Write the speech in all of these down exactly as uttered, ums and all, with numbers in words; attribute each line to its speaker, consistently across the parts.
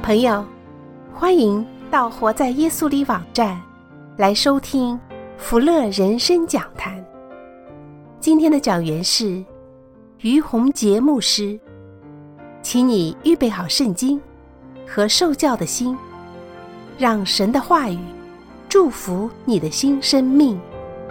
Speaker 1: 朋友，欢迎到活在耶稣里网站来收听福乐人生讲坛。今天的讲员是于洪杰牧师，请你预备好圣经和受教的心，让神的话语祝福你的新生命。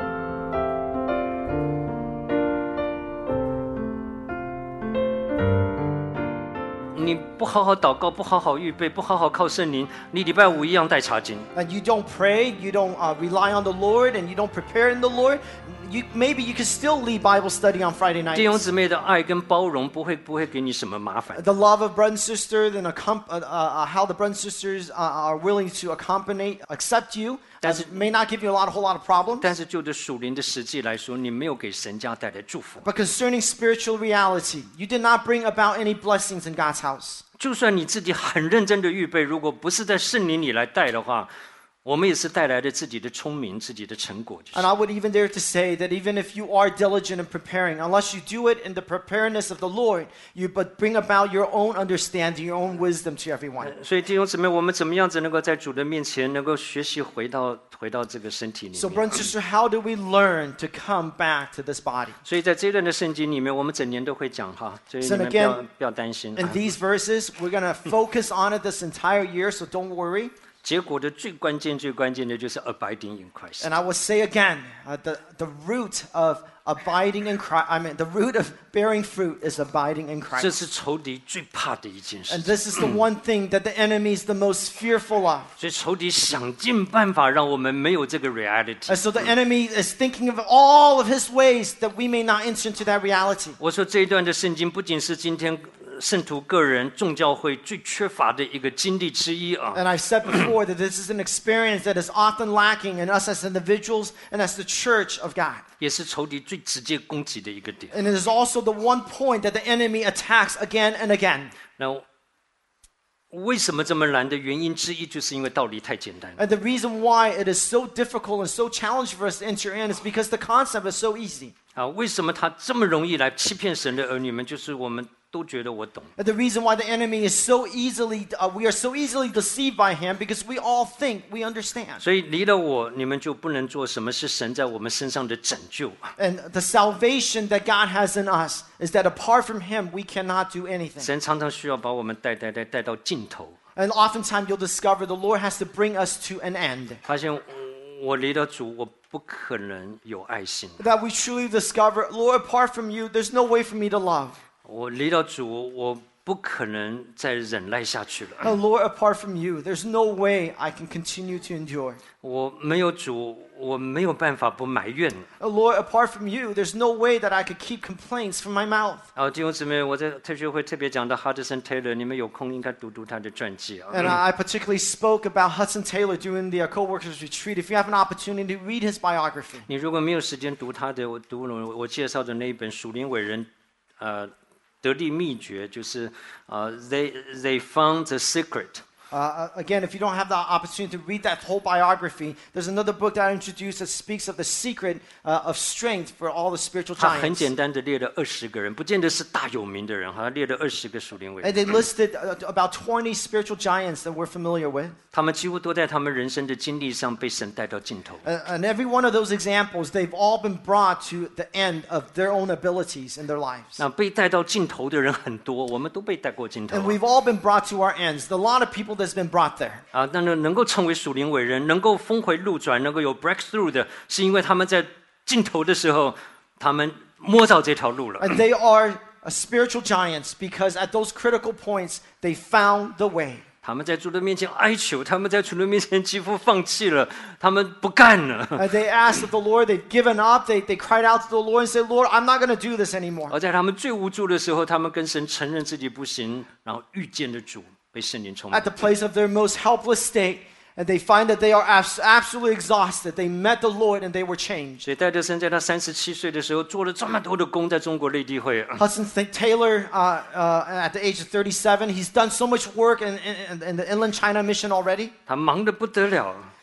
Speaker 2: 你不好好祷告，不好好预备，不好好靠圣灵，你礼拜五一样带查经。
Speaker 3: And you don't pray, you don't uh, rely on the Lord, and you don't prepare in the Lord. You, maybe you can still lead Bible study on Friday nights.
Speaker 2: 弟兄姊妹的爱跟包容不会不会给你什么麻烦。
Speaker 3: The love of brother and sister, then accom- uh, uh, how the brothers and sisters uh, are willing to accompany, accept you,
Speaker 2: That's-
Speaker 3: uh, may not give you a lot, a whole lot of problems.
Speaker 2: 但是就着属灵的实际来说，你没有给神家带来祝福。
Speaker 3: But concerning spiritual reality, you did not bring about any blessings in God's house.
Speaker 2: 就算你自己很认真的预备，如果不是在圣灵里来带的话，我们也是带来的自己的聪明、自己的成果。就是
Speaker 3: And I would even dare to say that even if you are diligent in preparing, unless you do it in the preparedness of the Lord, you but bring about your own understanding, your own wisdom to everyone.
Speaker 2: 所以弟兄姊妹，我们怎么样子能够在主的面前能够学习回到回到这个身体里
Speaker 3: So,
Speaker 2: 面？
Speaker 3: brother and sister, how do we learn to come back to this body?
Speaker 2: 所以在这一段的圣经里面，我们整年都会讲哈，所以你
Speaker 3: So
Speaker 2: 们不要
Speaker 3: again,
Speaker 2: 不要担心。
Speaker 3: In
Speaker 2: 啊
Speaker 3: these verses, we're going to focus on it this entire year, so don't worry.
Speaker 2: 结果的最关键、最关键的就是 abiding in Christ。
Speaker 3: And I will say again, uh, the, the root of abiding in Christ, I mean, the root of bearing fruit is abiding in
Speaker 2: 这
Speaker 3: Christ.
Speaker 2: 是仇敌最怕的一件事
Speaker 3: And
Speaker 2: 情。
Speaker 3: this is the one thing that the enemy is the most fearful of.
Speaker 2: 所以仇敌想尽办法让我们没有这个 reality。
Speaker 3: And so the enemy is thinking of all of his ways that we may not enter into that reality.
Speaker 2: 我说这一段的圣经不仅是今天圣徒个人众教会最缺乏的一个经历之一啊。
Speaker 3: And I said before that this is an experience that is often lacking in us as individuals and as the church of God.
Speaker 2: 也是仇敌最直接攻击的一个点。
Speaker 3: And it is also the one point that the enemy attacks again and again.
Speaker 2: 那为什么这么难的原因之一，就是因为道理太简单。
Speaker 3: And the reason why it is so difficult and so challenging for us to enter in is because the concept is so easy.
Speaker 2: 啊，为什么他这么容易来欺骗神的儿女们？就是我们都觉得我懂。
Speaker 3: And the reason why the enemy is so easily, uh, we are so easily deceived by him because we all think we understand.
Speaker 2: 所以离了我，你们就不能做什么是神在我们身上的拯救。
Speaker 3: And the salvation that God has in us is that apart from him, we cannot do anything.
Speaker 2: 神常常需要把我们带带带带到尽头，
Speaker 3: And oftentimes you'll discover the Lord has to bring us to an end.
Speaker 2: 发现嗯我离了主，我不可能有爱心。
Speaker 3: That we truly discover, Lord, apart from you, there's no way for me to love.
Speaker 2: 我离了主，我不可能再忍耐下去了。
Speaker 3: And Lord, apart from you, there's no way I can continue to endure.
Speaker 2: 我没有主，我没有办法不埋怨。
Speaker 3: And Lord, apart from you, there's no way that I could keep complaints from my mouth.
Speaker 2: 好，弟兄姊妹，我在特学会特别讲到 Hudson Taylor， 你们有空应该读读他的传记啊。
Speaker 3: And I particularly spoke about Hudson Taylor during the co-workers retreat. If you have an opportunity to read his biography.
Speaker 2: 你如果没有时间读他的，我读了我介绍的那一本属灵伟人，呃，得力秘诀，就是呃 ，They They found the secret。
Speaker 3: Uh, again, if you don't have the opportunity to read that whole biography, there's another book that I introduced that speaks of the secret uh, of strength for all the spiritual
Speaker 2: 他很
Speaker 3: giants.
Speaker 2: 简单的列了二十个人，不见得是大有名的人，他列了二十个属灵伟人，
Speaker 3: And they listed uh, about twenty spiritual giants that we're familiar with.
Speaker 2: 他们几乎都在他们人生的经历上被神带到尽头。
Speaker 3: And, and every one of those examples, they've all been brought to the end of their own abilities in their lives.
Speaker 2: 那被带到尽头的人很多，我们都被带过尽头
Speaker 3: And
Speaker 2: 啊。
Speaker 3: we've all been brought to our ends. A lot of people that's been brought there.
Speaker 2: 啊，那能能够成为属灵伟人，能够峰回路转，能够有 breakthrough 的，是因为他们在尽头的时候，他们摸到这条路了。
Speaker 3: And they are uh, spiritual giants because at those critical points, they found the way.
Speaker 2: 他们在主的面前哀求，他们在主的面前几乎放弃了，他们不干了。
Speaker 3: And they asked of the Lord, they've given up, they, they cried out to the Lord and said, Lord, I'm not going to do this anymore.
Speaker 2: 而在他们最无助的时候，他们跟神承认自己不行，然后遇见了主，被圣灵充满
Speaker 3: At。the place of their most helpless state, and they find that they are abs- absolutely exhausted. They met the Lord and they were changed.
Speaker 2: 所以戴德生在他三十七岁的时候做了这么多的工，在中国内地会。
Speaker 3: Hudson Th- Taylor, uh, uh, at the age of thirty-seven, he's done so much work in, in, in the Inland China Mission already.
Speaker 2: 他忙得不得了。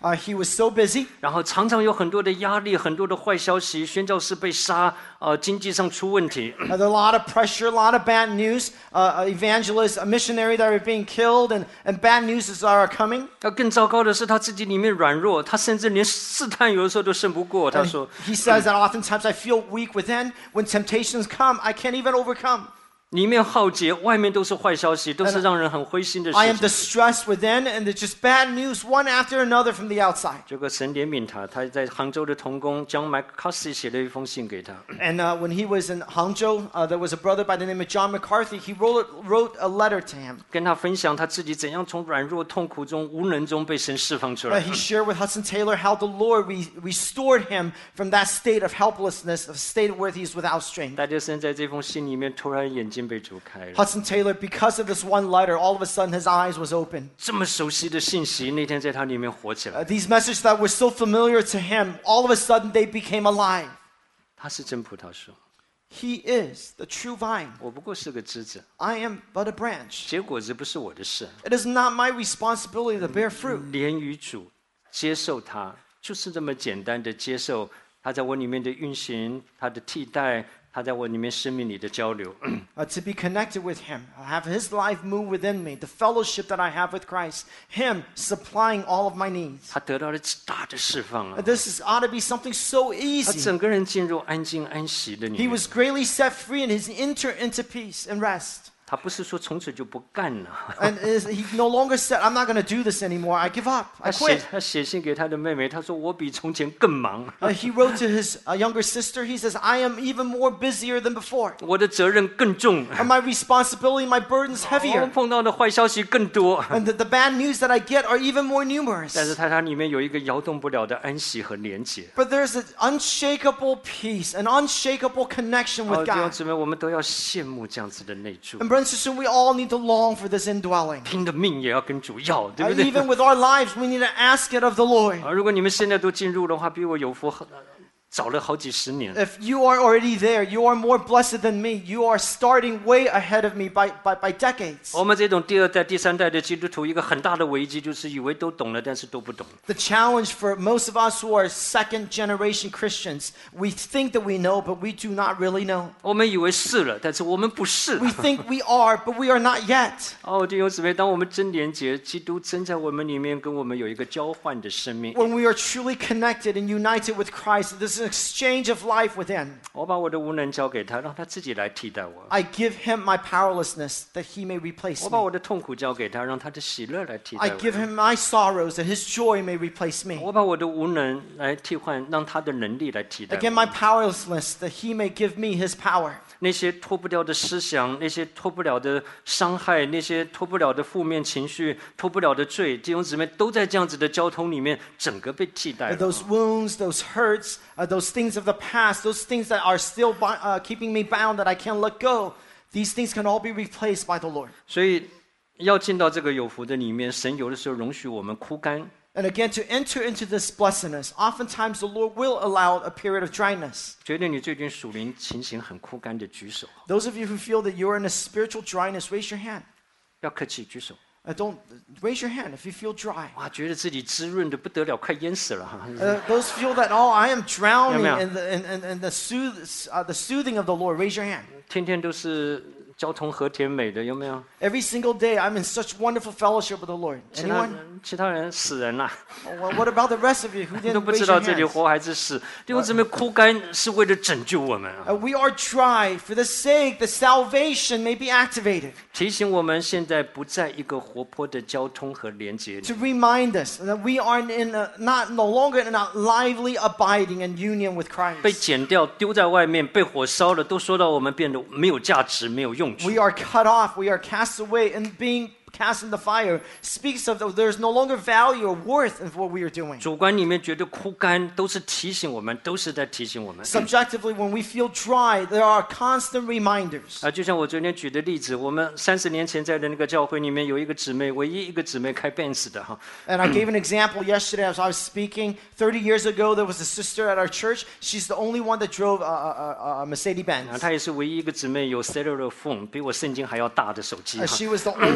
Speaker 3: Uh, he was so busy.
Speaker 2: 然后常常有很多的压力，很多的坏消息，宣教士被杀，呃，经济上出问题。
Speaker 3: Uh, there are a lot of pressure, a lot of bad news. Uh, evangelists, a missionary that are being killed, and, and bad news is are coming.
Speaker 2: 那更糟糕的是，他自己里面软弱，他甚至连试探有的时候都胜不过。他
Speaker 3: And
Speaker 2: 说
Speaker 3: he says that oftentimes I feel weak within. When temptations come, I can't even overcome.
Speaker 2: 里面浩劫，外面都是坏消息，都是让人很灰心的
Speaker 3: I
Speaker 2: 事
Speaker 3: am
Speaker 2: 情。
Speaker 3: distressed within, and it's just bad news one after another from the outside.
Speaker 2: 结果神怜悯他，他在杭州的同工 John McCarthy 写了一封信给他。
Speaker 3: And uh, when he was in Hangzhou, uh, there was a brother by the name of John McCarthy. He wrote, wrote a letter to him.
Speaker 2: 跟他分享他自己怎样从软弱、痛苦中、无能中被神释放出
Speaker 3: Uh,
Speaker 2: 来。
Speaker 3: he shared with Hudson Taylor how the Lord re- restored him from that state of helplessness, a state where he's without strength.
Speaker 2: 戴德森在这封信里面突然眼睛被睁开了。
Speaker 3: Hudson Taylor, because of this one letter, all of a sudden his eyes was open.
Speaker 2: 这么熟悉的信息，那天在他里面活起
Speaker 3: Uh,
Speaker 2: 来。
Speaker 3: these messages that were so familiar to him, all of a sudden they became alive.
Speaker 2: 他是真葡萄树，
Speaker 3: He is the true vine.
Speaker 2: 我不过是个枝子，
Speaker 3: I am but a branch.
Speaker 2: 结果子不是我的事。
Speaker 3: It is not my responsibility to bear fruit.
Speaker 2: 连于主，接受他，就是这么简单的接受他在我里面的运行，他的替代，他在我里面生命里的交流。
Speaker 3: Uh, to be connected with him, have his life move within me, the fellowship that I have with Christ, him supplying all of my needs.
Speaker 2: 他得到了大的释放
Speaker 3: Uh,
Speaker 2: 啊！
Speaker 3: This is, ought to be something so
Speaker 2: 他
Speaker 3: easy.
Speaker 2: 整个人进入安静安息的里
Speaker 3: He
Speaker 2: 面。
Speaker 3: was greatly set free and he's enter into peace and rest.
Speaker 2: 他不是说从此就不干了。
Speaker 3: And is, he no longer said, I'm not going to do this anymore. I give up.
Speaker 2: 他
Speaker 3: I
Speaker 2: 写
Speaker 3: quit.
Speaker 2: 他写信给他的妹妹，他说我比从前更忙，
Speaker 3: Uh, he wrote to his uh, younger sister, he says, I am even more busier than before.
Speaker 2: 我的责任更重，
Speaker 3: And my responsibility, my burden's
Speaker 2: 我
Speaker 3: heavier.
Speaker 2: 碰到的坏消息更多。
Speaker 3: And the, the bad news that I get are even more numerous.
Speaker 2: 但是他他里面有一个摇动不了的安息和连结。
Speaker 3: But there's an unshakable peace, an unshakable connection
Speaker 2: 哦，
Speaker 3: with
Speaker 2: 弟兄
Speaker 3: God.
Speaker 2: 姊妹，我们都要羡慕这样子的内住，
Speaker 3: And brothers and sisters, we all need to long for this indwelling.
Speaker 2: 拼的命也要跟主要，对
Speaker 3: Uh,
Speaker 2: 不对？
Speaker 3: even with our lives, we need to ask it of the Lord.
Speaker 2: 啊，如果你们现在都进入的话，比我有福很早了好几十年。
Speaker 3: If you are already there, you are more blessed than me. You are starting way ahead of me by, by, by decades.
Speaker 2: 我们这种第二代、第三代的基督徒，一个很大的危机就是以为都懂了，但是都不懂。
Speaker 3: The challenge for most of us who are second generation Christians, we think that we know, but we do not really know.
Speaker 2: 我们以为是了，但是我们不是。
Speaker 3: We think we are, but we are not yet.
Speaker 2: 哦，弟兄姊妹，当我们真连结，基督真在我们里面，跟我们有一个交换的生命。
Speaker 3: When we are truly connected and united with Christ, there's an exchange of life within.
Speaker 2: 我把我的无能交给他，让他自己来替代我。
Speaker 3: I give him my powerlessness that he may replace
Speaker 2: 我把
Speaker 3: me.
Speaker 2: 我的痛苦交给他，让他的喜乐来替
Speaker 3: I
Speaker 2: 代
Speaker 3: give
Speaker 2: 我。
Speaker 3: him my sorrows that his joy may replace me.
Speaker 2: 我把我的无能来替换，让他的能力来替代
Speaker 3: I give
Speaker 2: 我。
Speaker 3: my powerlessness that he may give me his power.
Speaker 2: 那些脱不掉的思想，那些脱不了的伤害，那些脱不了的负面情绪，脱不了的罪，弟兄姊妹都在这样子的交通里面，整个被替代
Speaker 3: Uh,
Speaker 2: 了。
Speaker 3: Those wounds, those hurts, uh, those things of the past, those things that are still bi- uh, keeping me bound that I can't let go, these things can all be replaced by the Lord.
Speaker 2: 所以要进到这个有福的里面，神有的时候容许我们枯干。
Speaker 3: And again, to enter into this blessedness, oftentimes the Lord will allow a period of dryness.
Speaker 2: 觉得你最近属灵情形很枯干的举手，
Speaker 3: Those of you who feel that you're in a spiritual dryness, raise your hand.
Speaker 2: 不要客气，举手。
Speaker 3: Uh, don't raise your hand if you feel dry.
Speaker 2: 哇，觉得自己滋润的不得了，快淹死了哈。
Speaker 3: Uh, those feel that, oh, I am drowning
Speaker 2: Yeah, yeah.
Speaker 3: in the, in, in, in the, sooth, uh, the soothing of the Lord. Raise your hand.
Speaker 2: 天天都是交通和甜美的，有没有？
Speaker 3: Every single day, I'm in such wonderful fellowship with the Lord.
Speaker 2: 其他
Speaker 3: Anyone?
Speaker 2: 其他人死人了，
Speaker 3: Oh, well, what about the rest of you who
Speaker 2: 都
Speaker 3: didn't
Speaker 2: 不
Speaker 3: raise
Speaker 2: 知
Speaker 3: your
Speaker 2: 道这里
Speaker 3: hands?
Speaker 2: 活还是死。弟兄姊妹，枯干是为了拯救我们啊，
Speaker 3: Uh, we are dry for the sake that salvation may be activated.
Speaker 2: 提醒我们现在不在一个活泼的交通和连接里
Speaker 3: To。remind us that we are in a, not no longer in a lively abiding and union with
Speaker 2: 被
Speaker 3: Christ.
Speaker 2: 剪掉、丢在外面、被火烧了，都说到我们变得没有价值、没有用处。
Speaker 3: We are cut off, we are cast away, and being cast in the fire speaks of there's no longer value or worth of what we are doing.
Speaker 2: 主观里面觉得枯干，都是提醒我们，都是在提醒我们。
Speaker 3: Subjectively, when we feel dry, there are constant reminders.
Speaker 2: 啊，就像我昨天举的例子，我们三十年前在的那个教会里面有一个姊妹，唯一一个姊妹开 Benz 的哈，
Speaker 3: And I gave an example yesterday as I was speaking. thirty years ago, there was a sister at our church. She's the only one that drove a, a, a, a Mercedes-Benz.
Speaker 2: 啊，她也是唯一一个姊妹有 cellular phone，比我圣经还要大的手机
Speaker 3: Uh,
Speaker 2: 哈。
Speaker 3: she was the only sister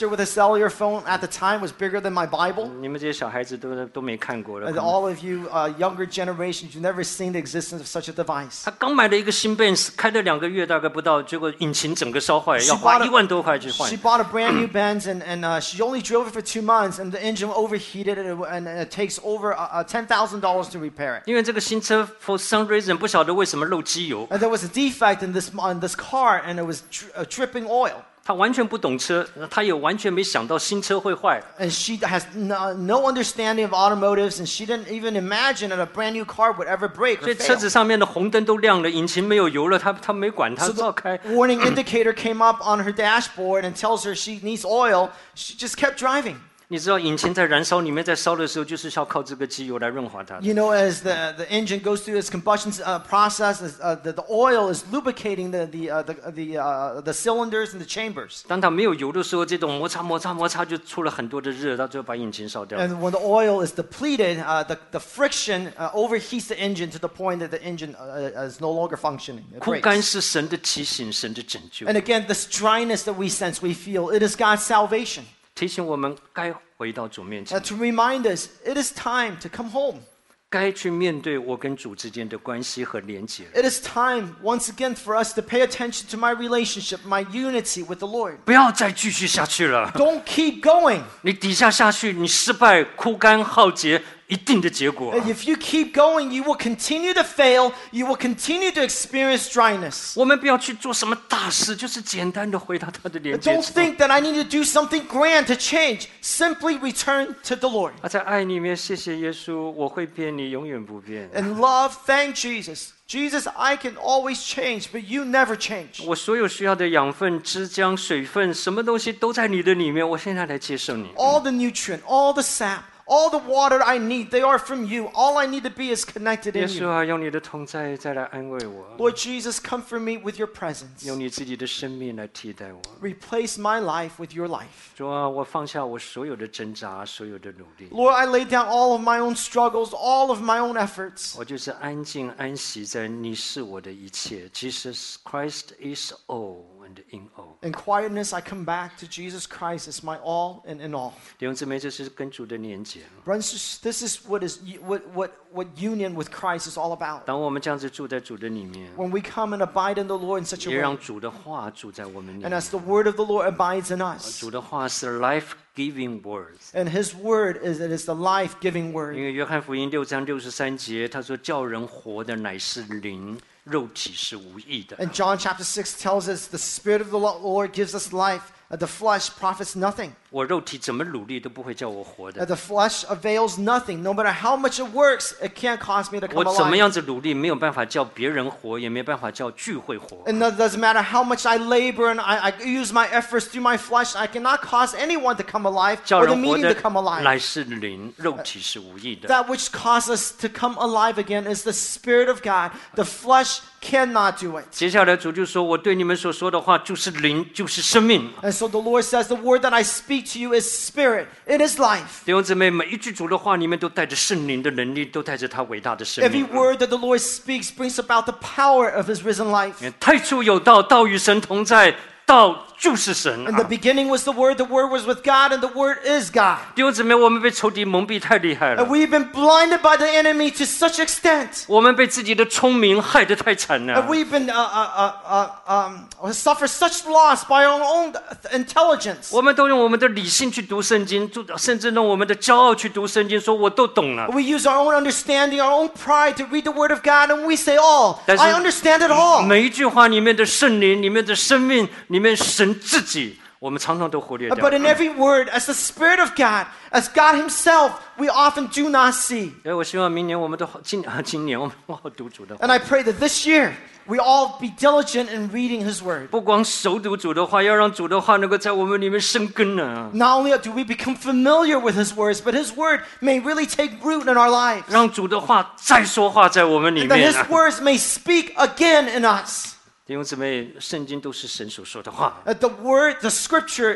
Speaker 3: register with a cellular phone at the time was bigger than my Bible.
Speaker 2: 你们这些小孩子都都没看过了。
Speaker 3: And all of you uh, younger generations, you've never seen the existence of such a device.
Speaker 2: 他刚买了一个新 Benz， 开了两个月大概不到，结果引擎整个烧坏，
Speaker 3: She
Speaker 2: 要花
Speaker 3: bought a-
Speaker 2: 一万多块去换
Speaker 3: She。bought a brand new Benz, and, and uh, she only drove it for two months, and the engine overheated, and it, and it takes over uh, uh, ten thousand dollars to repair it.
Speaker 2: 因为这个新车 for some reason 不晓得为什么漏机油，
Speaker 3: And there was a defect in this in this car, and it was dri- uh, dripping oil.
Speaker 2: 他完全不懂车，他也完全没想到新车会坏。
Speaker 3: And she has no, no understanding of automotives, and she didn't even imagine that a brand new car would ever break
Speaker 2: 所
Speaker 3: or
Speaker 2: 以车
Speaker 3: fail.
Speaker 2: 子上面的红灯都亮了，引擎没有油了，他他没管，他
Speaker 3: So
Speaker 2: 照
Speaker 3: the
Speaker 2: 开。
Speaker 3: warning indicator came up on her dashboard and tells her she needs oil. She just kept driving.
Speaker 2: 你知道引擎在燃烧，里面在烧的时候，就是要靠这个机油来润滑它的。
Speaker 3: You know, as the, the engine goes through its combustion uh, process, uh, the, the oil is lubricating the the uh, the the, uh, the cylinders and the chambers.
Speaker 2: 当它没有油的时候，这种摩擦摩擦摩擦就出了很多的热，到最后把引擎烧掉。
Speaker 3: And when the oil is depleted, uh, the, the friction uh, overheats the engine to the point that the engine uh, is no longer functioning. It
Speaker 2: 枯干
Speaker 3: breaks.
Speaker 2: 是神的提醒，神的拯救，
Speaker 3: And again, this dryness that we sense, we feel, it is God's salvation.
Speaker 2: 提醒我们该回到主面
Speaker 3: Uh,
Speaker 2: 前，
Speaker 3: to remind us, it is time to come home.
Speaker 2: 该去面对我跟主之间的关系和连结。
Speaker 3: It is time, once again, for us to pay attention to my relationship, my unity with the Lord.
Speaker 2: 不要再继续下去了，
Speaker 3: Don't keep going.
Speaker 2: 你底下下去，你失败、枯干、耗竭，一定的结果。
Speaker 3: And if you keep going, you will continue to fail. You will continue to experience dryness.
Speaker 2: 我们不要去做什么大事，就是简单的回到他的连接
Speaker 3: Don't
Speaker 2: 处。
Speaker 3: think that I need to do something grand to change. Simply return to the Lord.
Speaker 2: 啊，在爱里面，谢谢耶稣，我会变，你永远不变。
Speaker 3: And love, thank Jesus. Jesus, I can always change, but you never change.
Speaker 2: 我所有需要的养分、汁浆、水分，什么东西都在你的里面。我现在来接受你。
Speaker 3: All the nutrient, all the sap, all the water I need, they are from you. All I need to be is connected
Speaker 2: 耶
Speaker 3: in
Speaker 2: 稣
Speaker 3: you.
Speaker 2: 啊，用你的同在再来安慰我，
Speaker 3: Lord Jesus, comfort me with your presence.
Speaker 2: 用你自己的生命来替代我。
Speaker 3: Replace my life with your life.
Speaker 2: 主啊，我放下我所有的挣扎，所有的努力，
Speaker 3: Lord, I lay down all of my own struggles, all of my own efforts.
Speaker 2: 我就是安静安息在你是我的一切。Jesus Christ is all and in all。
Speaker 3: In quietness, I come back to Jesus Christ as my all and in all.
Speaker 2: 弟兄姊妹，这是跟主的连结。
Speaker 3: Brothers, this is what is what what what union with Christ is all about.
Speaker 2: 当我们这样子住在主的里面，
Speaker 3: When we come and abide in the Lord in such
Speaker 2: 也
Speaker 3: a
Speaker 2: 让
Speaker 3: way,
Speaker 2: 主的话住在我们里
Speaker 3: and
Speaker 2: 面。
Speaker 3: as the word of the Lord abides in us,
Speaker 2: 主的话是 life-giving words。
Speaker 3: and His word is it is the life-giving
Speaker 2: 因
Speaker 3: word.
Speaker 2: 为约翰福音六章六十三节，他说：“叫人活的乃是灵，肉体是无益的。”
Speaker 3: And John chapter six tells us the Spirit of the Lord gives us life. Uh, the flesh profits nothing.
Speaker 2: 我肉体怎么努力都不会叫我活
Speaker 3: Uh,
Speaker 2: 的。
Speaker 3: the flesh avails nothing. No matter how much it works, it can't cause me to
Speaker 2: 我
Speaker 3: come
Speaker 2: 怎么
Speaker 3: alive.
Speaker 2: 样子努力，没有办法叫别人活，也没办法叫聚会活。
Speaker 3: And it doesn't matter how much I labor and I, I use my efforts through my flesh, I cannot cause anyone to come alive
Speaker 2: 叫
Speaker 3: or the
Speaker 2: 人活
Speaker 3: meeting
Speaker 2: 的
Speaker 3: to come alive.
Speaker 2: 乃是灵，肉体是无益的。
Speaker 3: That which causes us to come alive again is the Spirit of God. The flesh cannot do it.
Speaker 2: 接下来主就说：“我对你们所说的话就是灵，就是生命。”
Speaker 3: And so the Lord says, the word that I speak to you is spirit. It is life.
Speaker 2: 弟兄姊妹，每一句主的话里面都带着圣灵的能力，都带着他伟大的生
Speaker 3: Every
Speaker 2: 命。
Speaker 3: word that the Lord speaks brings about the power of His risen life.
Speaker 2: 太初有道，道与神同在，道就是神。
Speaker 3: In the beginning was the Word, the Word was with God, and the Word is God.
Speaker 2: 弟兄姊妹，我们被仇敌蒙蔽太厉害
Speaker 3: And
Speaker 2: 了，
Speaker 3: we've been blinded by the enemy to such extent.
Speaker 2: 我们被自己的聪明害得太惨
Speaker 3: And
Speaker 2: 了。
Speaker 3: we've been uh, uh, uh, uh, um, suffer such loss by our own intelligence.
Speaker 2: 我们都用我们的理性去读圣经，就甚至用我们的骄傲去读圣经，说我都懂了。
Speaker 3: We use our own understanding, our own pride to read the Word of God, and we say, "Oh,
Speaker 2: 但是
Speaker 3: I understand it all."
Speaker 2: 每一句话里面的圣灵、里面的生命、里面神自己，我们常常都忽略掉
Speaker 3: But。in every word, as the Spirit of God, as God Himself, we often do not see.
Speaker 2: 所以我希望明年我们都好，今啊今年我们好好读主的
Speaker 3: And
Speaker 2: 话，
Speaker 3: I pray that this year we all be diligent in reading His Word.
Speaker 2: 不光熟读主的话，要让主的话能够在我们里面生根呢，
Speaker 3: Not only do we become familiar with His words, but His Word may really take root in our lives.
Speaker 2: 让主的话再说话在我们里
Speaker 3: And that
Speaker 2: 面
Speaker 3: His
Speaker 2: 啊。
Speaker 3: words may speak again in us.
Speaker 2: 弟兄姊妹，圣经都是神所说的话，
Speaker 3: That the Word, the Scripture is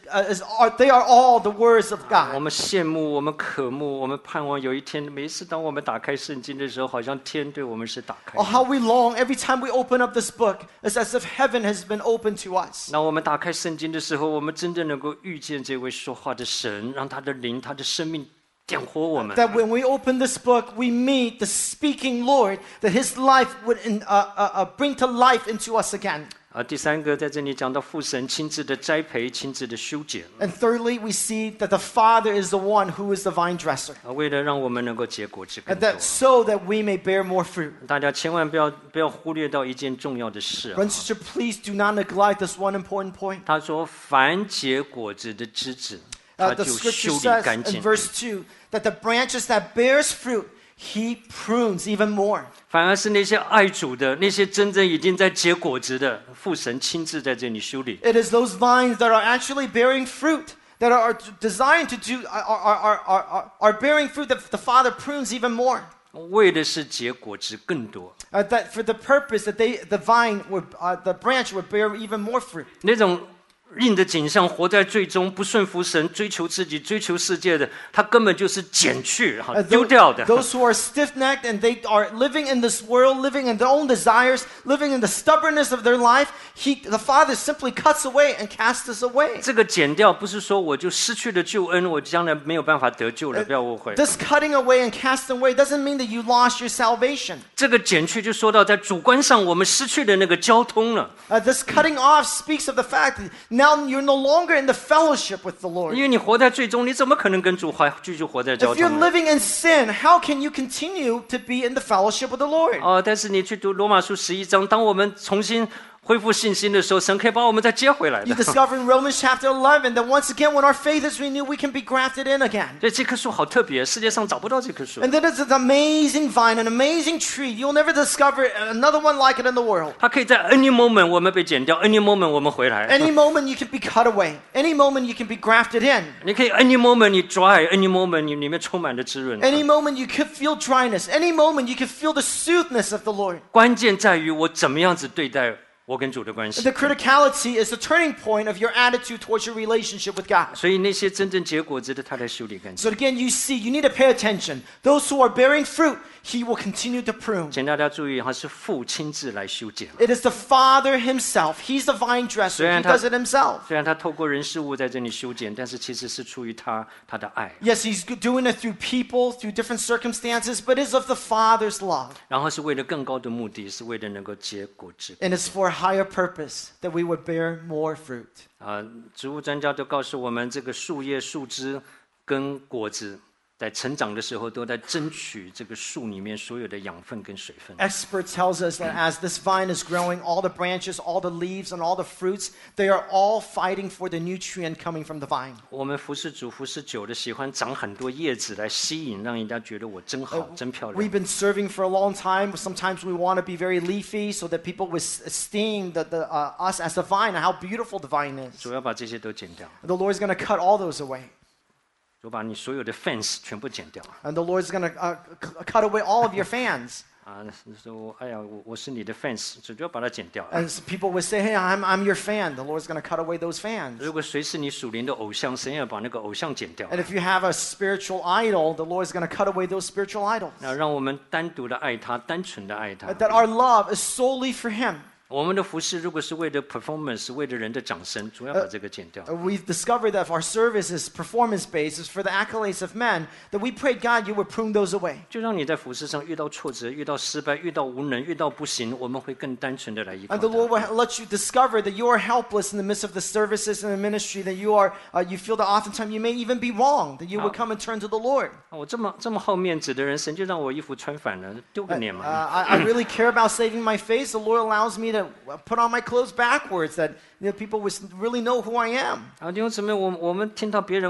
Speaker 3: uh, is are, they are all the words of
Speaker 2: 我
Speaker 3: God.
Speaker 2: 们羡慕，我们渴慕，我们盼望有一天，每一次当我们打开圣经的时候，好像天对我们是打开
Speaker 3: Oh,
Speaker 2: 的。
Speaker 3: how we long every time we open up this book. It's as if heaven has been opened to us.
Speaker 2: 那我们打开圣经的时候，我们真正能够遇见这位说话的神，让他的灵、他的生命点活我们。
Speaker 3: That when we open this book, we meet the speaking Lord, that His life would in, uh, uh, uh, bring to life into us again.
Speaker 2: 啊，第三个在这里讲到父神亲自的栽培、亲自的修剪，
Speaker 3: And thirdly, we see that the Father is the one who is the vine dresser.
Speaker 2: 啊，为了让我们能够结果子更
Speaker 3: And
Speaker 2: 多。
Speaker 3: that so that we may bear more fruit.
Speaker 2: 大家千万不要不要忽略到一件重要的事啊！
Speaker 3: Brother and sister, please do not neglect this one important point.
Speaker 2: 他说：“凡结果子的枝子，
Speaker 3: Uh,
Speaker 2: 他
Speaker 3: the
Speaker 2: 就
Speaker 3: scripture
Speaker 2: 修理
Speaker 3: says
Speaker 2: 干
Speaker 3: in
Speaker 2: 净。
Speaker 3: verse two that the branches that bears fruit, He prunes even more.
Speaker 2: 反而是那些爱主的、那些真正已经在结果子的，父神亲自在这里修理。
Speaker 3: It is those vines that are actually bearing fruit, that are designed to do, are, are, are, are, are bearing fruit that the Father prunes even more.
Speaker 2: 为的是结果子更多。
Speaker 3: Uh, that for the purpose that they, the vine, would, uh, the branch would bear even more fruit.
Speaker 2: 那种硬的景象，活在最终不顺服神、追求自己、追求世界的，他根本就是剪去、哈
Speaker 3: Uh,
Speaker 2: 丢
Speaker 3: tho-
Speaker 2: 掉的。
Speaker 3: those who are stiff-necked and they are living in this world, living in their own desires, living in the stubbornness of their life, he, the Father simply cuts away and casts us away.
Speaker 2: 这个剪掉不是说我就失去了救恩，我将来没有办法得救了，不要误会。
Speaker 3: This cutting away and casting away doesn't mean that you lost your salvation.
Speaker 2: 这个剪去就说到在主观上我们失去了那个交通了，
Speaker 3: Uh, this cutting off speaks of the fact that now you're no longer in the fellowship with the
Speaker 2: 因
Speaker 3: Lord.
Speaker 2: 为你活在最终，你怎么可能跟主还继续活在交
Speaker 3: If you're
Speaker 2: 通呢？
Speaker 3: living in sin, how can you continue to be in the fellowship with the Lord?
Speaker 2: 哦，但是你去读罗马书十一章，当我们重新恢复信心的时候，神可以把我们再接回来
Speaker 3: You
Speaker 2: 的。
Speaker 3: discover in Romans chapter eleven that once again, when our faith is renewed, we can be grafted in again.
Speaker 2: 所以这棵树好特别，世界上找不到这棵树。
Speaker 3: And then it's an amazing vine, an amazing tree. You'll never discover another one like it in the world.
Speaker 2: 它可以在 any moment 我们被剪掉 ，any moment 我们回来。
Speaker 3: Any moment you can be cut away. Any moment you can be grafted in.
Speaker 2: 你可以 any moment 你 dry，any moment 你里面充满了滋润。
Speaker 3: Any moment you could feel dryness. Any moment you could feel the soothness of the Lord.
Speaker 2: 关键在于我怎么样子对待我跟主的关系。
Speaker 3: The criticality is the turning point of your attitude towards your relationship with God.
Speaker 2: 所以那些真正结果子的，他来修理干净。
Speaker 3: So again, you see, you need to pay attention. Those who are bearing fruit, He will continue to prune.
Speaker 2: 请大家注意，他是父亲自来修剪。
Speaker 3: It is the Father Himself. He's the vine dresser. He does it Himself.
Speaker 2: 虽然他透过人事物在这里修剪，但是其实是出于他他的爱，
Speaker 3: Yes, He's doing it through people, through different circumstances, but it's of the Father's love.
Speaker 2: 然后是为了更高的目的，是为了能够结果子。
Speaker 3: And it's for a higher purpose that we would bear more fruit.
Speaker 2: 啊，植物专家都告诉我们，这个树叶、树枝跟果子在成长的时候，都在争取这个树里面所有的养分跟水分。
Speaker 3: Expert tells us that as this vine is growing, all the branches, all the leaves, and all the fruits, they are all fighting for the nutrient coming from the vine.
Speaker 2: 我们服侍主、服侍久的，喜欢长很多叶子来吸引，让人家觉得我真好、真漂亮
Speaker 3: We've。been serving for a long time. Sometimes we want to be very leafy so that people will esteem the, the, uh, us as the vine and how beautiful the vine is.
Speaker 2: 主要把这些都剪掉，
Speaker 3: The Lord's going to cut all those away.
Speaker 2: 主把你所有的 fence 全部剪掉。
Speaker 3: And the Lord's going to uh, c- cut away all of your fans.
Speaker 2: 啊，说哎呀，我我是你的 fans，主就要把它剪掉。
Speaker 3: And so people would say, hey, I'm, I'm your fan. The Lord's going to cut away those fans.
Speaker 2: 如果谁是你属灵的偶像，神要把那个偶像剪掉。
Speaker 3: And if you have a spiritual idol, the Lord's going to cut away those spiritual idols.
Speaker 2: 那让我们单独的爱他，单纯的爱他。
Speaker 3: That our love is solely for Him.
Speaker 2: 我们的服饰如果是为了 performance， 为了人的掌声，主要把这个剪掉。
Speaker 3: Uh, We've discovered that if our service is performance-based, is for the accolades of men, that we pray, God, you would prune those away.
Speaker 2: 就让你在服饰上遇到挫折、遇到失败、遇到无能、遇到不行，我们会更单纯的来依靠
Speaker 3: And the
Speaker 2: 他。
Speaker 3: Lord will let you discover that you are helpless in the midst of the services and the ministry, that you are, uh, you feel that oftentimes you may even be wrong, that you would come and turn to the Lord.
Speaker 2: 我这么这么好面子的人，神就让我衣服穿反了，丢个脸
Speaker 3: Uh,
Speaker 2: 嘛。
Speaker 3: I, I really care about saving my face. The Lord allows me to put on my clothes backwards, that you know, people would really know who I am.
Speaker 2: 啊，弟兄姊妹，我我们听到别人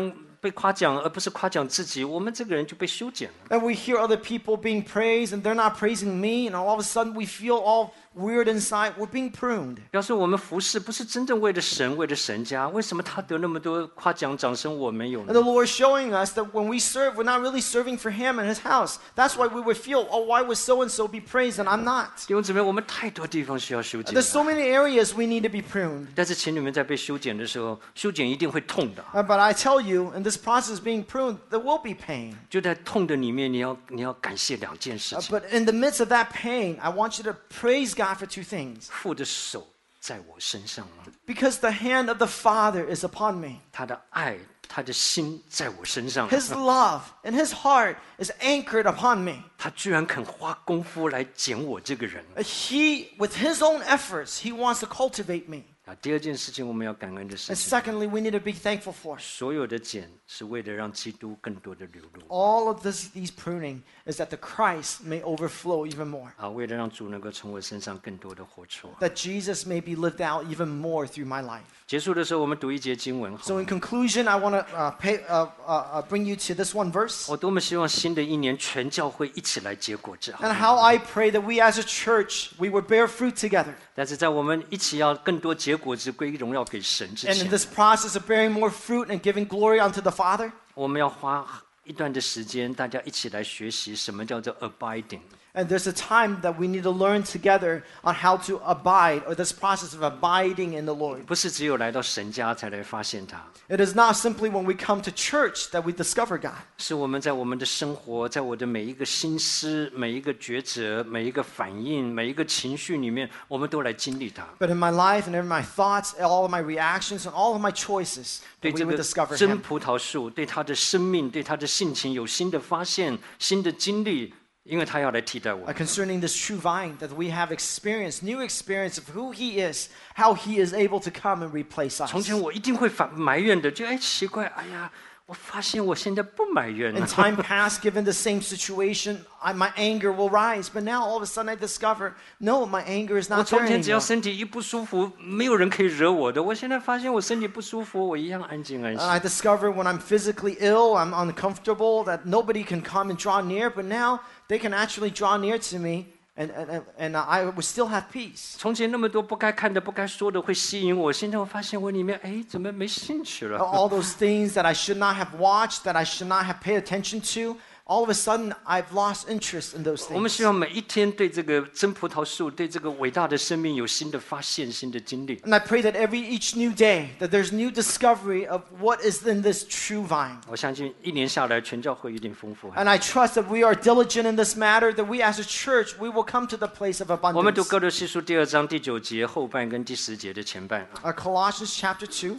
Speaker 2: 被夸奖，而不是夸奖自己，我们这个人就被修剪了。
Speaker 3: And we hear other people being praised and they're not praising me, and all of a sudden we feel all weird inside. We're being pruned.
Speaker 2: 要是我们服侍不是真正为了神，为了神家，为什么他得那么多夸奖、掌声，我没有
Speaker 3: And the
Speaker 2: 呢？
Speaker 3: Lord is showing us that when we serve, we're not really serving for Him and His house. That's why we would feel, oh, why would so-and-so be praised and I'm not?
Speaker 2: 弟兄姊妹，我们太多地方需要修剪
Speaker 3: There's so
Speaker 2: 了。
Speaker 3: many areas we need to be pruned.
Speaker 2: 但是，请你们在被修剪的时候，修剪一定会痛的。
Speaker 3: Uh, but I tell you, in this process of being pruned, there will be pain.
Speaker 2: 就在痛的里面，你要你要感谢两件事
Speaker 3: Uh,
Speaker 2: 情。
Speaker 3: but in the midst of that pain, I want you to praise God for two things.
Speaker 2: 父的手在我身上了，
Speaker 3: Because the hand of the Father is upon me.
Speaker 2: 他的爱，他的心在我身上。
Speaker 3: His love and His heart is anchored upon me.
Speaker 2: 他居然肯花功夫来捡我这个人。
Speaker 3: Uh, He, with His own efforts, He wants to cultivate me.
Speaker 2: 啊，第二件事情我们要感恩的事
Speaker 3: And
Speaker 2: 情，
Speaker 3: secondly, we need to be thankful for.
Speaker 2: 所有的捡是为了让基督更多的流露。
Speaker 3: All of this, these pruning is that the Christ may overflow even more.
Speaker 2: 啊，为了让主能够从我身上更多的活出。
Speaker 3: That Jesus may be lived out even more through my life.
Speaker 2: 结束的时候，我们读一节经文。好
Speaker 3: So
Speaker 2: 吗
Speaker 3: in conclusion, I want to uh, pay, uh, uh, uh, bring you to this one verse.
Speaker 2: 我多么希望新的一年全教会一起来结果子。好
Speaker 3: And
Speaker 2: 吗
Speaker 3: how I pray that we as a church, we would bear fruit together.
Speaker 2: 但是在我们一起要更多结果子归荣耀给神之
Speaker 3: And in
Speaker 2: 前，
Speaker 3: this process of bearing more fruit and giving glory unto the Father,
Speaker 2: 我们要花一段的时间，大家一起来学习什么叫做 abiding。
Speaker 3: and there's a time that we need to learn together on how to abide, or this process of abiding in the Lord.
Speaker 2: 不是只有来到神家才来发现他，
Speaker 3: It is not simply when we come to church that we discover God.
Speaker 2: 是我们在我们的生活，在我的每一个心思、每一个抉择、每一个反应、每一个情绪里面，我们都来经历它。
Speaker 3: But in my life and in my thoughts, all of my reactions and all of my choices,
Speaker 2: 对
Speaker 3: that we
Speaker 2: 这
Speaker 3: would
Speaker 2: 个
Speaker 3: discover
Speaker 2: 真
Speaker 3: Him.
Speaker 2: 葡萄树，对他的生命，对他的性情有新的发现、新的经历，因为他要来替代我
Speaker 3: Uh,。concerning this true vine, that we have experienced, new experience of who He is, how He is able to come and replace
Speaker 2: 从
Speaker 3: us.
Speaker 2: 前我一定会反埋怨的，就哎奇怪，哎呀，我发现我现在不埋怨
Speaker 3: In
Speaker 2: 了。
Speaker 3: time past, given the same situation, I, my anger will rise. But now all of a sudden I discover, no, my anger is
Speaker 2: 我
Speaker 3: not
Speaker 2: 从
Speaker 3: there
Speaker 2: 前只要
Speaker 3: anymore.
Speaker 2: 身体一不舒服，没有人可以惹我的。我现在发现我身体不舒服，我一样安静安
Speaker 3: And
Speaker 2: 息。
Speaker 3: I discover when I'm physically ill, I'm uncomfortable, that nobody can come and draw near. But now they can actually draw near to me, and, and, and I would still have peace.
Speaker 2: 从前那么多不该看的、不该说的会吸引我，现在我发现我里面哎怎么没兴趣了？
Speaker 3: All those things that I should not have watched, that I should not have paid attention to, all of a sudden I've lost interest in those
Speaker 2: 我们
Speaker 3: things.
Speaker 2: 希望每一天对这个真葡萄树、对这个伟大的生命有新的发现、新的经历。
Speaker 3: And I pray that every each new day, that there's new discovery of what is in this true vine.
Speaker 2: 我相信一年下来，全教会一定丰富。
Speaker 3: And I trust that we are diligent in this matter, that we as a church, we will come to the place of
Speaker 2: 我们读
Speaker 3: abundance.
Speaker 2: 哥罗西书第二章第九节后半跟第十节的前半啊。
Speaker 3: Uh, Colossians chapter two.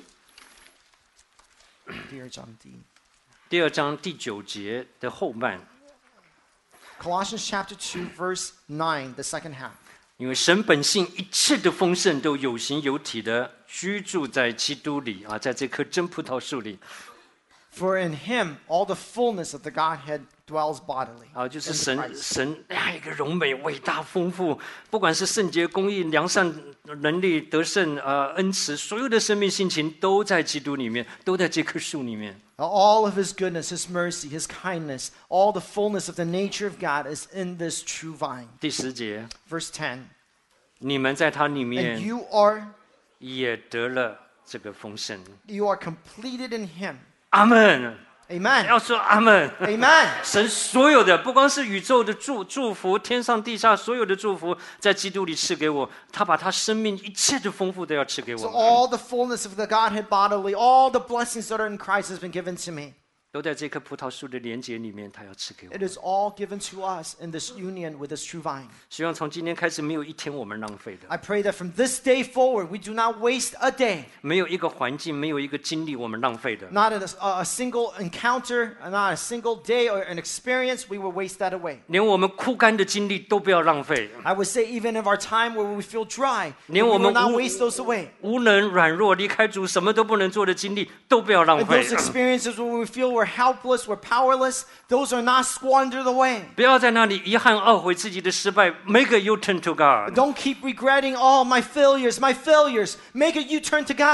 Speaker 3: Dear John D.
Speaker 2: 第二章第九节的后半，
Speaker 3: Colossians chapter two, verse nine, the second half.
Speaker 2: 因为神本性一切的丰盛都有形有体的居住在基督里啊，在这棵真葡萄树里
Speaker 3: For in him all the fullness of the Godhead dwells bodily.
Speaker 2: 啊，就是
Speaker 3: in the
Speaker 2: 神
Speaker 3: Christ.
Speaker 2: 神那样一个荣美、伟大、丰富，不管是圣洁、公义、良善、能力、得胜、呃恩慈，所有的生命性情都在基督里面，都在这棵树里面。
Speaker 3: All of his goodness, his mercy, his kindness, all the fullness of the nature of God is in this true vine.
Speaker 2: 第十节，
Speaker 3: Verse ten.
Speaker 2: 你们在它里
Speaker 3: And
Speaker 2: 面
Speaker 3: you are
Speaker 2: 也得了这个丰盛。
Speaker 3: you are completed in him.
Speaker 2: 阿门！
Speaker 3: Amen.
Speaker 2: 要说阿门。
Speaker 3: Amen.
Speaker 2: 神所有的，不光是宇宙的祝祝福，天上地下所有的祝福，在基督里赐给我，他把他生命一切的丰富都要赐给
Speaker 3: So
Speaker 2: 我们，
Speaker 3: all the fullness of the Godhead bodily, all the blessings that are in Christ has been given to me.
Speaker 2: 都在这棵葡萄树的连结里面，他要赐给我
Speaker 3: It。is all given to us in this union with this true vine.
Speaker 2: 希望从今天开始，没有一天我们浪费的，
Speaker 3: I pray that from this day forward, we do not waste a day.
Speaker 2: 没有一个环境，没有一个经历我们浪费的。
Speaker 3: Not in a, a single encounter, not a single day or an experience, we will waste that away.
Speaker 2: 连我们枯干的经历都不要浪费，
Speaker 3: I would say even of our time where we feel dry, we
Speaker 2: 连我
Speaker 3: will
Speaker 2: 们
Speaker 3: not
Speaker 2: 无
Speaker 3: waste those away.
Speaker 2: 无能、软弱、离开主、什么都不能做的经历都不要浪
Speaker 3: And
Speaker 2: 费
Speaker 3: those。experiences where we feel we're helpless, we're powerless, those are not squandered away.
Speaker 2: 不要在那里遗憾、懊悔自己的失败。Make a U-turn to God。
Speaker 3: Don't keep regretting all my failures, my failures. Make a U-turn to God.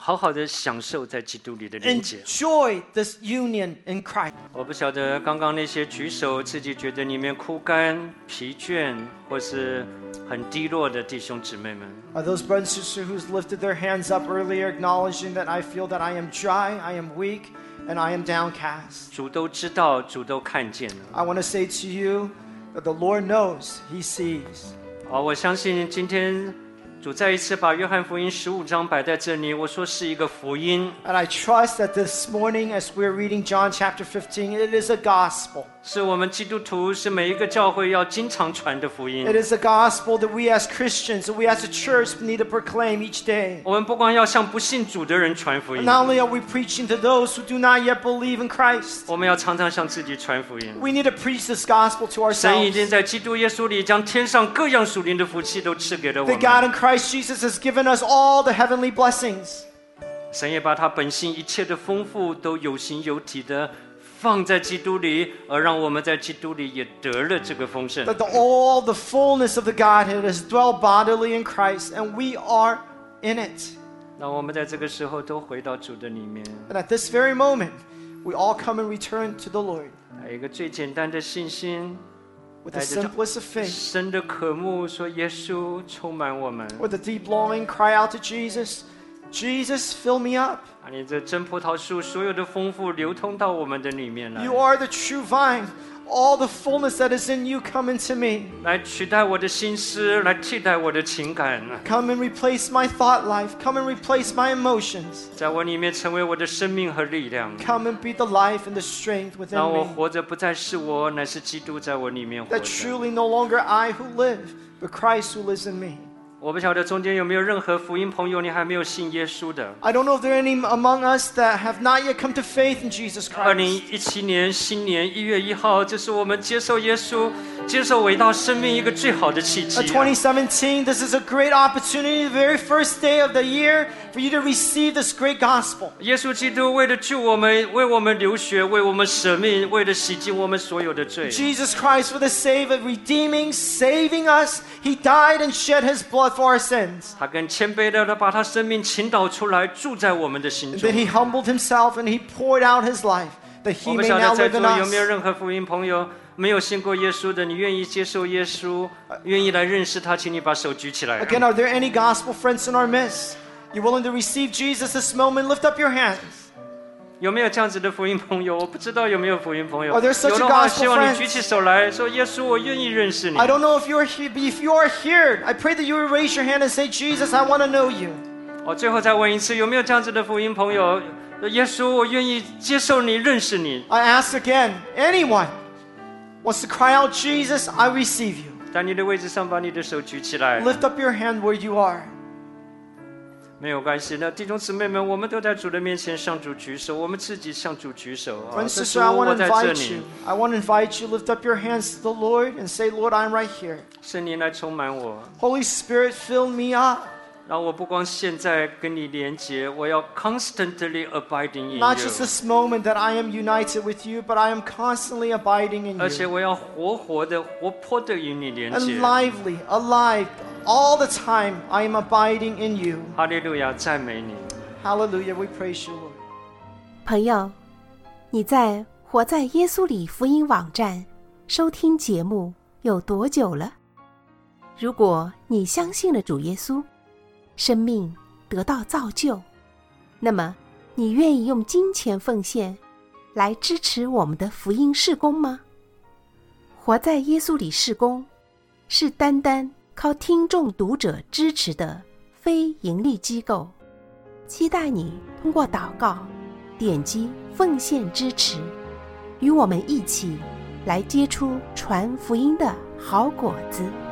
Speaker 2: 好好的享受在基督里的连结。
Speaker 3: Enjoy this union in Christ.
Speaker 2: 我不晓得刚刚那些举手自己觉得里面枯干、疲倦或是很低落的弟兄姊妹们，
Speaker 3: Are those brothers and sisters who's lifted their hands up earlier, acknowledging that I feel that I am dry, I am weak, and I am downcast?
Speaker 2: 主都知道，主都看见了。
Speaker 3: I want to say to you that the Lord knows, He sees.
Speaker 2: 好，我相信今天主再一次把约翰福音十五章摆在这里，我说是一个福音。
Speaker 3: And I trust that this morning, as we're reading John chapter fifteen, it is a gospel.
Speaker 2: 是我们基督徒，是每一个教会要经常传的福音。
Speaker 3: It is a gospel that we as Christians, that we as a church need to proclaim each day.
Speaker 2: 我们不光要向不信主的人传福音，
Speaker 3: Not only are we preaching to those who do not yet believe in Christ,
Speaker 2: 我们要常常向自己传福音。
Speaker 3: we need to preach this gospel to
Speaker 2: 神已经
Speaker 3: ourselves.
Speaker 2: 在基督耶稣里将天上各样属灵的福气都赐给了我
Speaker 3: That God
Speaker 2: 们。
Speaker 3: in Christ Jesus has given us all the heavenly blessings.
Speaker 2: 神也把他本性一切的丰富都有形有体的放在基督里，而让我们在基督里也得了这个丰盛。
Speaker 3: That the, all the fullness of the Godhead is dwelt bodily in Christ, and we are in it.
Speaker 2: 那我们在这个时候都回到主的里面，
Speaker 3: And at this very moment, we all come and return to the Lord
Speaker 2: 还有一个最简单的信心，
Speaker 3: with the simplest of faith,
Speaker 2: 深的渴慕，说耶稣充满我们。
Speaker 3: with a deep longing, cry out to Jesus, Jesus, fill me up.
Speaker 2: 啊，你这真葡萄树所有的丰富流通到我们的里面来，
Speaker 3: You are the true vine. All the fullness that is in you come into me.
Speaker 2: 来取代我的心思，来替代我的情感，
Speaker 3: Come and replace my thought life. Come and replace my emotions.
Speaker 2: 在我里面成为我的生命和力量。
Speaker 3: Come and be the life and the strength
Speaker 2: 让
Speaker 3: within
Speaker 2: 我
Speaker 3: me.
Speaker 2: 活着不再是我，乃是基督在我里面活
Speaker 3: That
Speaker 2: 着。
Speaker 3: truly no longer I who live, but Christ who lives in me.
Speaker 2: 我不晓得中间有没有任何福音朋友，你还没有信耶稣的。
Speaker 3: I don't know if there are any among us that have not yet come to faith in Jesus
Speaker 2: 二零
Speaker 3: Christ.
Speaker 2: 一七年新年一月一号，这是我们接受耶稣、接受伟大生命一个最好的契机、
Speaker 3: Uh,
Speaker 2: 啊。
Speaker 3: twenty seventeen, this is a great opportunity, the very first day of the year, for you to receive this great gospel.
Speaker 2: 耶稣基督为了救我们，为我们流血，为我们舍命，为了洗净我们所有的罪。
Speaker 3: Jesus Christ, for the sake of redeeming, saving us, He died and shed His blood for our sins.
Speaker 2: 他更谦卑的把他生命倾倒出来，住在我们的心
Speaker 3: And
Speaker 2: 中
Speaker 3: then。He humbled Himself and He poured out His life, that
Speaker 2: 我
Speaker 3: He
Speaker 2: 不
Speaker 3: may
Speaker 2: 晓
Speaker 3: now
Speaker 2: 得在
Speaker 3: live
Speaker 2: 座
Speaker 3: in
Speaker 2: 有没有
Speaker 3: us.
Speaker 2: 任何福音朋友没有信过耶稣的，你愿意接受耶稣，愿意来认识他，请你把手举起来。
Speaker 3: Again, are there any gospel friends in our midst? You're willing to receive Jesus this moment? Lift up your hands.
Speaker 2: 有没有这样子的福音朋友？我不知道有没有福音朋友。
Speaker 3: Are there such
Speaker 2: 有的
Speaker 3: a
Speaker 2: 话，
Speaker 3: gospel
Speaker 2: 希望
Speaker 3: friend?
Speaker 2: 你举起手来说：“耶稣，我愿意认识你。”
Speaker 3: I don't know if you're here, but if you are here, I pray that you would raise your hand and say, Jesus, I want to know you.
Speaker 2: 我最后再问一次，有没有这样子的福音朋友？耶稣，我愿意接受你，认识你。
Speaker 3: I ask again, anyone wants to cry out, Jesus, I receive you.
Speaker 2: 在你的位置上，把你的手举起来。
Speaker 3: Lift up your hand where you are.
Speaker 2: 没有关系的，弟兄姊妹们，我们都在主的面前向主举手，我们自己向主举手啊。
Speaker 3: Friend,
Speaker 2: 这
Speaker 3: sister,
Speaker 2: 主，
Speaker 3: I
Speaker 2: 我
Speaker 3: want to
Speaker 2: 在这
Speaker 3: invite
Speaker 2: 里
Speaker 3: you.，I want to invite you, lift up your hands to the Lord and say, Lord, I'm right here.
Speaker 2: 圣灵来充满我。
Speaker 3: Holy Spirit, fill me up.
Speaker 2: 让我不光现在跟你连结，我要 constantly abiding in
Speaker 3: Not just
Speaker 2: you，
Speaker 3: this moment that I am united with you, but I am constantly abiding in
Speaker 2: 而且
Speaker 3: you.
Speaker 2: 我要活活的、活泼的与你连结
Speaker 3: And。lively, alive, all the time, I am abiding in you.
Speaker 2: 哈利路亚，赞美你。
Speaker 3: Hallelujah, we praise you, Lord.
Speaker 1: 朋友，你在活在耶稣里福音网站收听节目有多久了？如果你相信了主耶稣，生命得到造就，那么你愿意用金钱奉献来支持我们的福音事工吗？活在耶稣里事工是单单靠听众读者支持的非盈利机构，期待你通过祷告点击奉献支持，与我们一起来结出传福音的好果子。